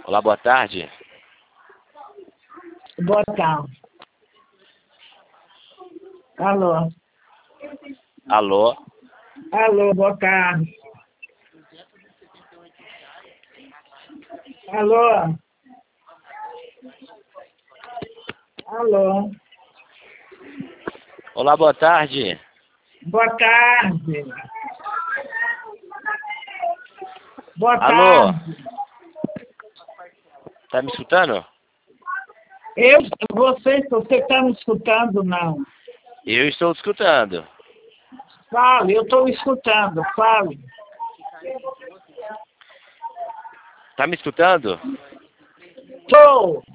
Olá, boa tarde. Boa tarde. Alô? Alô? Alô, boa tarde. Alô? Alô? Olá, boa tarde. Boa tarde. Boa Alô? tarde. Tá me escutando? Você está me escutando, não? Eu estou escutando. Fale, eu estou escutando, fale. Tá me escutando? Estou.